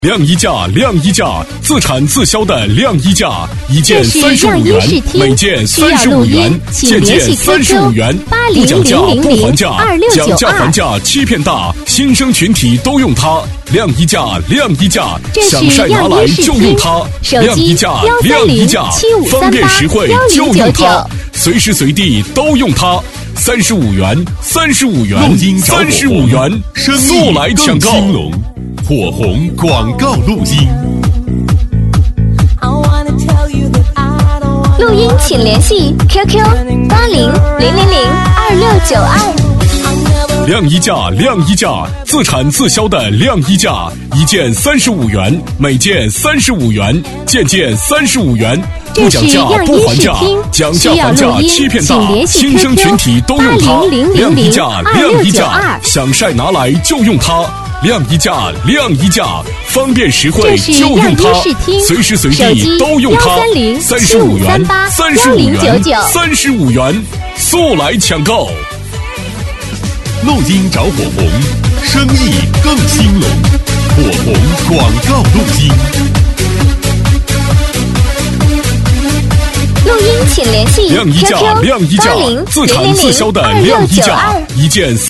晾衣架，晾衣架，自产自销的晾衣架，一件35元，每件35元，件件35元，不讲价不还价，讲价还价欺骗大，新生群体都用它。晾衣架，晾衣架，想晒拿来就用它。晾衣架，晾衣架，方便实惠就用它，随时随地都用它。35元，35元，35元，速来抢购！火红广告录音。 录音请联系 QQ 8000022692。 晾衣架，晾衣架，自产自销的晾衣架，一件35元，每件35元，件件35元，不讲价不还价，讲价还价欺骗大，新生群体都用它。晾衣架，晾衣架，想晒拿来就用它。晾衣架，晾衣架，方便实惠就用它，随时随地都用它。35元，35元，35元，速来抢购！ 录音找火红，生意更兴隆。火红广告录音。 录音请联系晾衣架，晾衣架，自产自销的晾衣架，一件